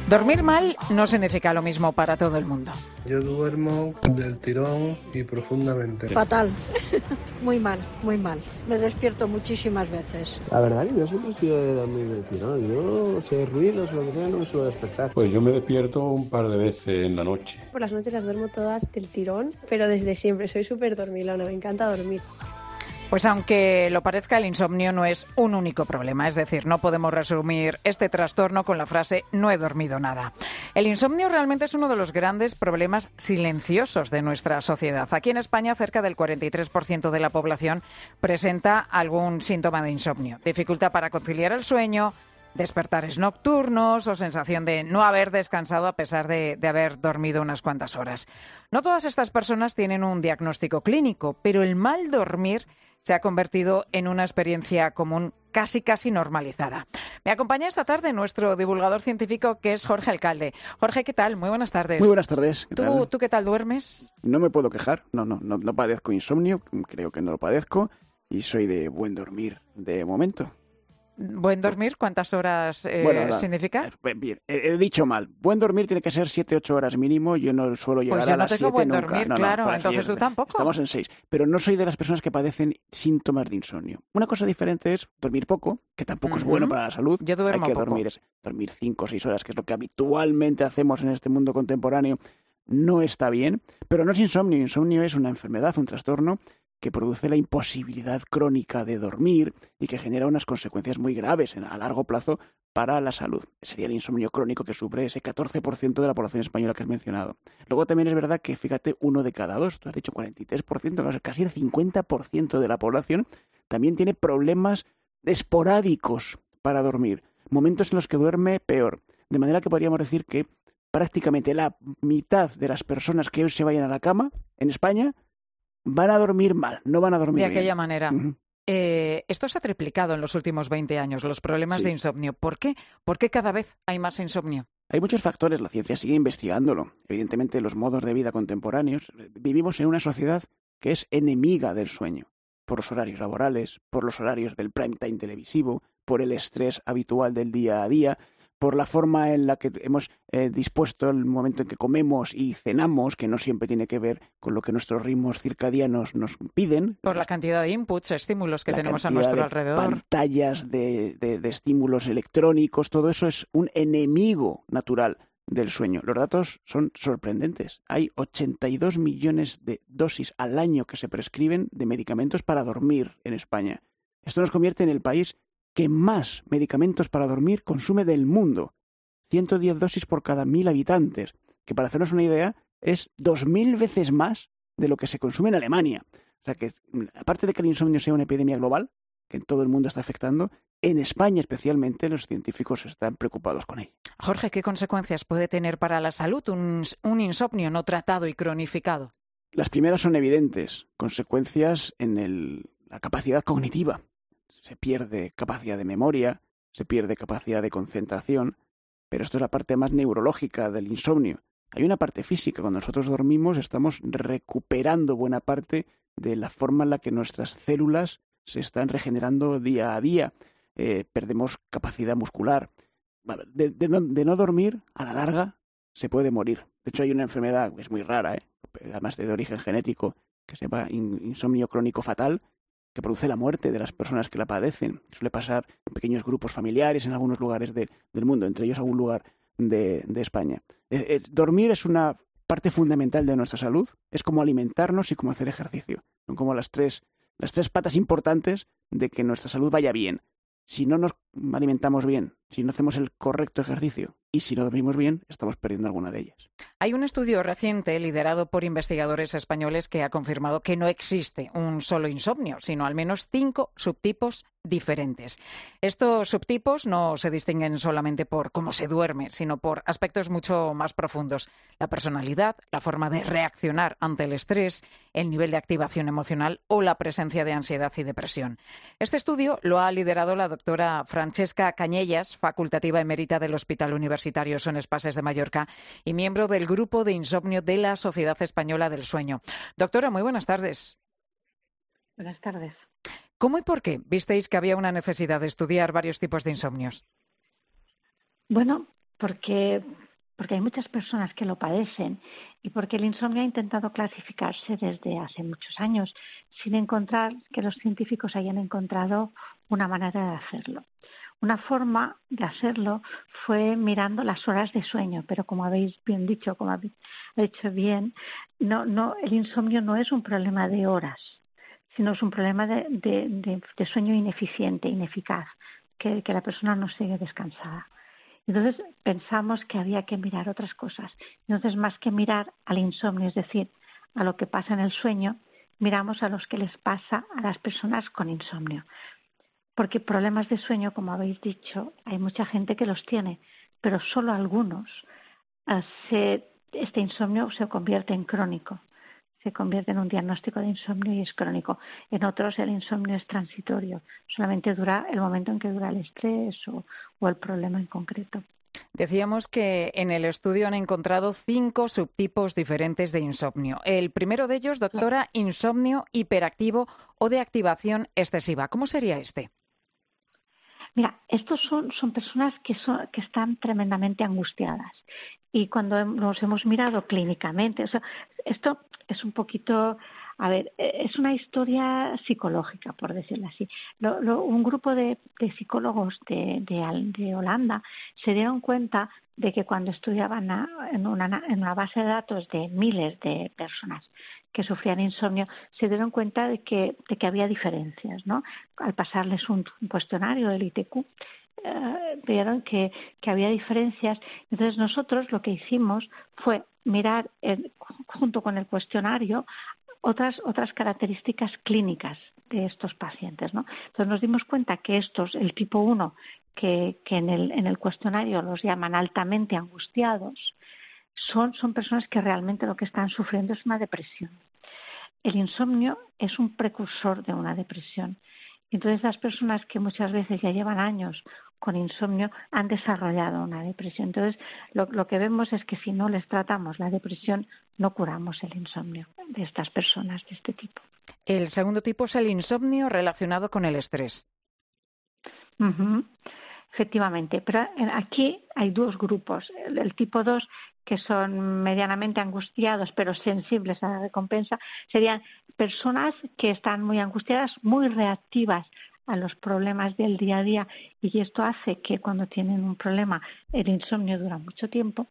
Dormir mal no significa lo mismo para todo el mundo. Yo duermo del tirón y profundamente. Fatal, muy mal, muy mal. Me despierto muchísimas veces. La verdad que yo siempre he sido de dormir del tirón. Yo, si hay ruidos o lo que sea, no me suelo despertar. Pues yo me despierto un par de veces en la noche. Por las noches las duermo todas del tirón, pero desde siempre. Soy súper dormilona, me encanta dormir. Pues aunque lo parezca, el insomnio no es un único problema. Es decir, no podemos resumir este trastorno con la frase "no he dormido nada". El insomnio realmente es uno de los grandes problemas silenciosos de nuestra sociedad. Aquí en España, cerca del 43% de la población presenta algún síntoma de insomnio. Dificultad para conciliar el sueño, despertares nocturnos o sensación de no haber descansado a pesar de haber dormido unas cuantas horas. No todas estas personas tienen un diagnóstico clínico, pero el mal dormir se ha convertido en una experiencia común casi normalizada. Me acompaña esta tarde nuestro divulgador científico, que es Jorge Alcalde. Jorge, ¿qué tal? Muy buenas tardes. Muy buenas tardes. ¿Tú qué tal duermes? No me puedo quejar. No padezco insomnio. Creo que no lo padezco. Y soy de buen dormir de momento. ¿Buen dormir? ¿Cuántas horas significa? Bien, he dicho mal. Buen dormir tiene que ser 7-8 horas mínimo. Yo no suelo llegar pues yo a las 7 nunca. Pues yo no tengo buen dormir, claro. Entonces tú tampoco. Estamos en 6. Pero no soy de las personas que padecen síntomas de insomnio. Una cosa diferente es dormir poco, que tampoco es bueno para la salud. Yo duermo Hay que poco. dormir 5 o 6 horas, que es lo que habitualmente hacemos en este mundo contemporáneo. No está bien, pero no es insomnio. Insomnio es una enfermedad, un trastorno que produce la imposibilidad crónica de dormir y que genera unas consecuencias muy graves a largo plazo para la salud. Sería el insomnio crónico que sufre ese 14% de la población española que has mencionado. Luego también es verdad que, fíjate, 1 de cada 2, tú has dicho 43%, casi el 50% de la población también tiene problemas esporádicos para dormir, momentos en los que duerme peor. De manera que podríamos decir que prácticamente la mitad de las personas que hoy se vayan a la cama en España van a dormir mal, no van a dormir de bien. aquella manera. Uh-huh. Esto se ha triplicado en los últimos 20 años, los problemas de insomnio. ¿Por qué? ¿Por qué cada vez hay más insomnio? Hay muchos factores, la ciencia sigue investigándolo. Evidentemente, los modos de vida contemporáneos. Vivimos en una sociedad que es enemiga del sueño, por los horarios laborales, por los horarios del prime time televisivo, por el estrés habitual del día a día, por la forma en la que hemos dispuesto el momento en que comemos y cenamos, que no siempre tiene que ver con lo que nuestros ritmos circadianos nos piden. Por la cantidad de inputs, estímulos que tenemos a nuestro alrededor. Pantallas de estímulos electrónicos, todo eso es un enemigo natural del sueño. Los datos son sorprendentes. Hay 82 millones de dosis al año que se prescriben de medicamentos para dormir en España. Esto nos convierte en el país que más medicamentos para dormir consume del mundo. 110 dosis por cada 1.000 habitantes, que para hacernos una idea es 2.000 veces más de lo que se consume en Alemania. O sea que, aparte de que el insomnio sea una epidemia global, que en todo el mundo está afectando, en España especialmente los científicos están preocupados con ello. Jorge, ¿qué consecuencias puede tener para la salud un insomnio no tratado y cronificado? Las primeras son evidentes, consecuencias en la capacidad cognitiva. Se pierde capacidad de memoria, se pierde capacidad de concentración, pero esto es la parte más neurológica del insomnio. Hay una parte física. Cuando nosotros dormimos estamos recuperando buena parte de la forma en la que nuestras células se están regenerando día a día. Perdemos capacidad muscular. De no dormir, a la larga, se puede morir. De hecho, hay una enfermedad, es muy rara, además de origen genético, que se llama insomnio crónico fatal, que produce la muerte de las personas que la padecen. Suele pasar en pequeños grupos familiares en algunos lugares del mundo, entre ellos algún lugar de España. Dormir es una parte fundamental de nuestra salud. Es como alimentarnos y como hacer ejercicio. Son como las tres patas importantes de que nuestra salud vaya bien. Si no nos alimentamos bien, si no hacemos el correcto ejercicio y si no dormimos bien, estamos perdiendo alguna de ellas. Hay un estudio reciente liderado por investigadores españoles que ha confirmado que no existe un solo insomnio, sino al menos 5 subtipos diferentes. Estos subtipos no se distinguen solamente por cómo se duerme, sino por aspectos mucho más profundos. La personalidad, la forma de reaccionar ante el estrés, el nivel de activación emocional o la presencia de ansiedad y depresión. Este estudio lo ha liderado la doctora Francesca Cañellas, facultativa emérita del Hospital Universitario Son Espases de Mallorca y miembro del Grupo de Insomnio de la Sociedad Española del Sueño. Doctora, muy buenas tardes. Buenas tardes. ¿Cómo y por qué visteis que había una necesidad de estudiar varios tipos de insomnios? Bueno, porque hay muchas personas que lo padecen y porque el insomnio ha intentado clasificarse desde hace muchos años sin encontrar que los científicos hayan encontrado una manera de hacerlo. Una forma de hacerlo fue mirando las horas de sueño, pero como habéis bien dicho, como habéis dicho bien, el insomnio no es un problema de horas, sino es un problema de sueño ineficiente, ineficaz, que la persona no sigue descansada. Entonces pensamos que había que mirar otras cosas. Entonces, más que mirar al insomnio, es decir, a lo que pasa en el sueño, miramos a los que les pasa a las personas con insomnio. Porque problemas de sueño, como habéis dicho, hay mucha gente que los tiene, pero solo algunos. Este insomnio se convierte en crónico, se convierte en un diagnóstico de insomnio y es crónico. En otros el insomnio es transitorio, solamente dura el momento en que dura el estrés o el problema en concreto. Decíamos que en el estudio han encontrado 5 subtipos diferentes de insomnio. El primero de ellos, doctora, insomnio hiperactivo o de activación excesiva. ¿Cómo sería este? Mira, estos son personas que están tremendamente angustiadas y cuando nos hemos mirado clínicamente, esto es un poquito, es una historia psicológica, por decirlo así. Un grupo de psicólogos de Holanda se dieron cuenta de que cuando estudiaban en una base de datos de miles de personas que sufrían insomnio, se dieron cuenta de que había diferencias, ¿no? Al pasarles un cuestionario del ITQ, vieron que había diferencias. Entonces nosotros lo que hicimos fue mirar junto con el cuestionario otras características clínicas de estos pacientes, ¿no? Entonces nos dimos cuenta que el tipo 1, que en el cuestionario los llaman altamente angustiados, son personas que realmente lo que están sufriendo es una depresión. El insomnio es un precursor de una depresión. Entonces las personas que muchas veces ya llevan años con insomnio han desarrollado una depresión. Entonces lo que vemos es que si no les tratamos la depresión, no curamos el insomnio de estas personas de este tipo. El segundo tipo es el insomnio relacionado con el estrés. Uh-huh. Efectivamente, pero aquí hay 2 grupos. El tipo 2, que son medianamente angustiados pero sensibles a la recompensa, serían personas que están muy angustiadas, muy reactivas a los problemas del día a día y esto hace que cuando tienen un problema el insomnio dura mucho tiempo.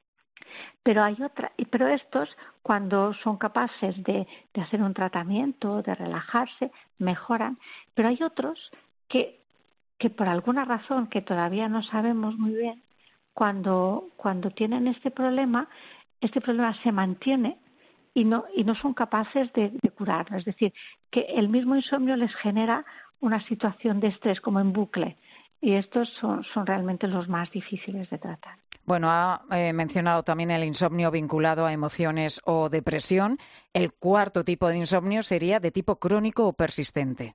Pero estos, cuando son capaces de hacer un tratamiento, de relajarse, mejoran. Pero hay otros que por alguna razón que todavía no sabemos muy bien, cuando tienen este problema se mantiene y no son capaces de curarlo. Es decir, que el mismo insomnio les genera una situación de estrés como en bucle y estos son realmente los más difíciles de tratar. Bueno, ha mencionado también el insomnio vinculado a emociones o depresión. El cuarto tipo de insomnio sería de tipo crónico o persistente.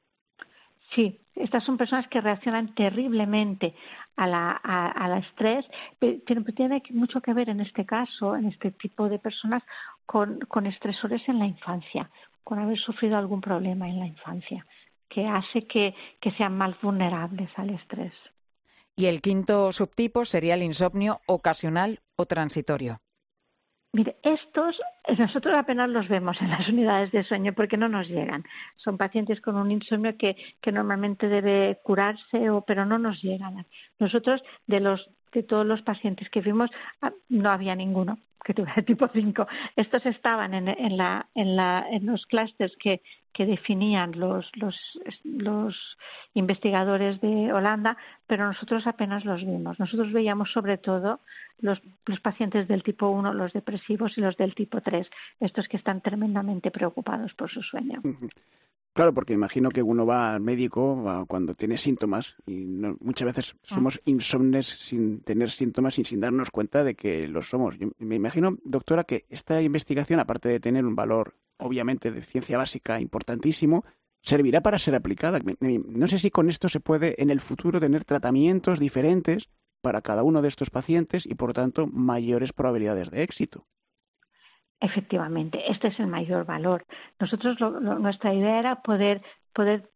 Sí, estas son personas que reaccionan terriblemente al estrés, pero tiene mucho que ver en este caso, en este tipo de personas, con estresores en la infancia, con haber sufrido algún problema en la infancia, que hace que sean más vulnerables al estrés. Y el quinto subtipo sería el insomnio ocasional o transitorio. Mire, estos nosotros apenas los vemos en las unidades de sueño porque no nos llegan. Son pacientes con un insomnio que normalmente debe curarse, pero no nos llegan. Nosotros, de todos los pacientes que vimos, no había ninguno que tuviera tipo 5. Estos estaban en los clústeres que definían los investigadores de Holanda, pero nosotros apenas los vimos. Nosotros veíamos sobre todo los pacientes del tipo 1, los depresivos y los del tipo 3, estos que están tremendamente preocupados por su sueño. Claro, porque imagino que uno va al médico cuando tiene síntomas y muchas veces somos insomnes sin tener síntomas y sin darnos cuenta de que lo somos. Yo me imagino, doctora, que esta investigación, aparte de tener un valor, obviamente, de ciencia básica importantísimo, servirá para ser aplicada. No sé si con esto se puede en el futuro tener tratamientos diferentes para cada uno de estos pacientes y, por tanto, mayores probabilidades de éxito. Efectivamente, este es el mayor valor. Nosotros nuestra idea era poder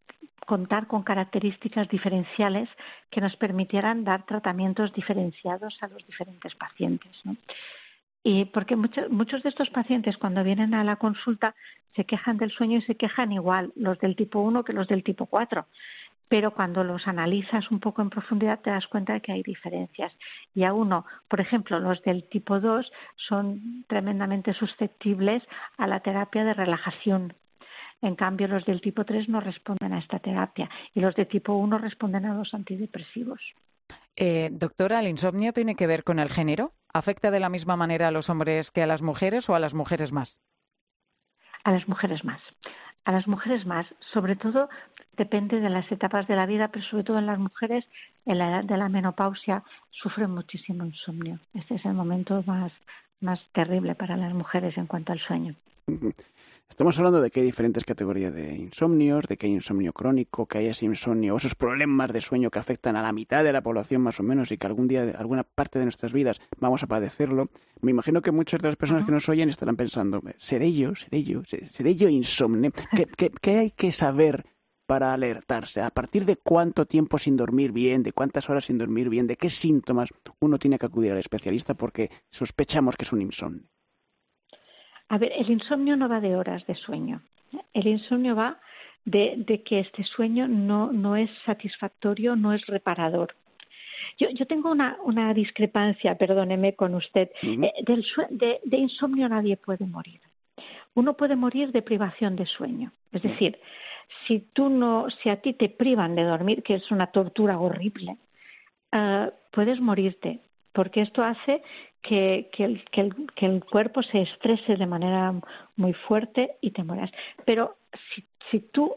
contar con características diferenciales que nos permitieran dar tratamientos diferenciados a los diferentes pacientes, ¿no? Y porque muchos de estos pacientes cuando vienen a la consulta se quejan del sueño y se quejan igual los del tipo 1 que los del tipo 4. Pero cuando los analizas un poco en profundidad te das cuenta de que hay diferencias. Y a uno, por ejemplo, los del tipo 2 son tremendamente susceptibles a la terapia de relajación. En cambio, los del tipo 3 no responden a esta terapia y los de tipo 1 responden a los antidepresivos. Doctora, ¿el insomnio tiene que ver con el género? ¿Afecta de la misma manera a los hombres que a las mujeres o a las mujeres más? A las mujeres más. A las mujeres más. Sobre todo depende de las etapas de la vida, pero sobre todo en las mujeres, en la edad de la menopausia, sufren muchísimo insomnio. Este es el momento más terrible para las mujeres en cuanto al sueño. Estamos hablando de que hay diferentes categorías de insomnios, de que hay insomnio crónico, que hay ese insomnio o esos problemas de sueño que afectan a la mitad de la población más o menos y que algún día, alguna parte de nuestras vidas vamos a padecerlo. Me imagino que muchas de las personas que nos oyen estarán pensando, ¿seré yo insomne? ¿Qué hay que saber para alertarse? ¿A partir de cuánto tiempo sin dormir bien, de cuántas horas sin dormir bien, de qué síntomas uno tiene que acudir al especialista porque sospechamos que es un insomnio? A ver, el insomnio no va de horas de sueño. El insomnio va de que este sueño no es satisfactorio, no es reparador. Yo tengo una discrepancia, perdóneme con usted. De insomnio nadie puede morir. Uno puede morir de privación de sueño. Es decir, si a ti te privan de dormir, que es una tortura horrible, puedes morirte. Porque esto hace que el cuerpo se estrese de manera muy fuerte y te mueras. Pero si tú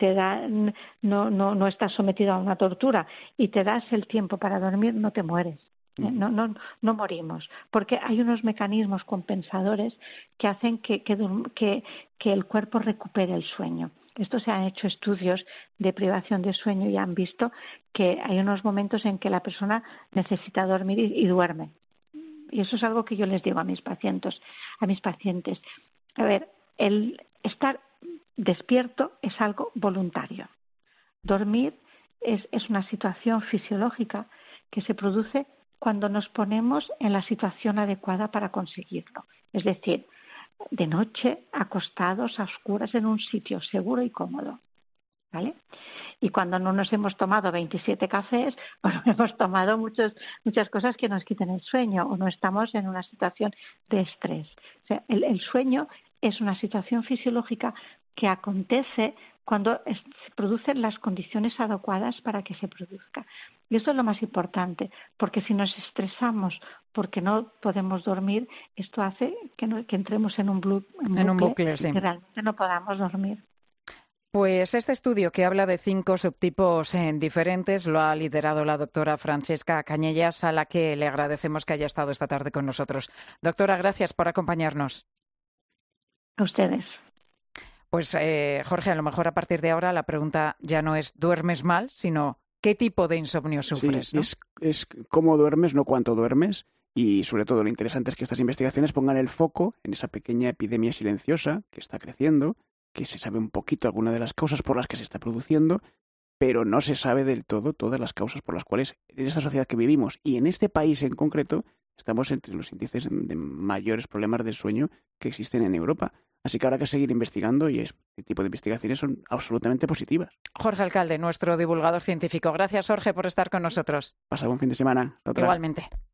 no estás sometido a una tortura y te das el tiempo para dormir, no te mueres. No morimos, porque hay unos mecanismos compensadores que hacen que el cuerpo recupere el sueño. Esto se han hecho estudios de privación de sueño y han visto que hay unos momentos en que la persona necesita dormir y duerme. Y eso es algo que yo les digo a mis pacientes. A ver, el estar despierto es algo voluntario. Dormir es una situación fisiológica que se produce cuando nos ponemos en la situación adecuada para conseguirlo. Es decir, de noche, acostados a oscuras en un sitio seguro y cómodo, ¿vale? Y cuando no nos hemos tomado 27 cafés, bueno, hemos tomado muchas cosas que nos quiten el sueño o no estamos en una situación de estrés. O sea, el sueño es una situación fisiológica que acontece cuando se producen las condiciones adecuadas para que se produzca. Y esto es lo más importante, porque si nos estresamos porque no podemos dormir, esto hace que entremos en un bucle sí. Y que realmente no podamos dormir. Pues este estudio que habla de 5 subtipos diferentes lo ha liderado la doctora Francesca Cañellas, a la que le agradecemos que haya estado esta tarde con nosotros. Doctora, gracias por acompañarnos. A ustedes. Pues Jorge, a lo mejor a partir de ahora la pregunta ya no es ¿duermes mal?, sino ¿qué tipo de insomnio sufres? Sí, ¿no? es cómo duermes, no cuánto duermes. Y sobre todo lo interesante es que estas investigaciones pongan el foco en esa pequeña epidemia silenciosa que está creciendo, que se sabe un poquito algunas de las causas por las que se está produciendo, pero no se sabe del todo todas las causas por las cuales en esta sociedad que vivimos y en este país en concreto estamos entre los índices de mayores problemas del sueño que existen en Europa. Así que habrá que seguir investigando y este tipo de investigaciones son absolutamente positivas. Jorge Alcalde, nuestro divulgador científico. Gracias, Jorge, por estar con nosotros. Pasa buen fin de semana. Hasta otra. Igualmente.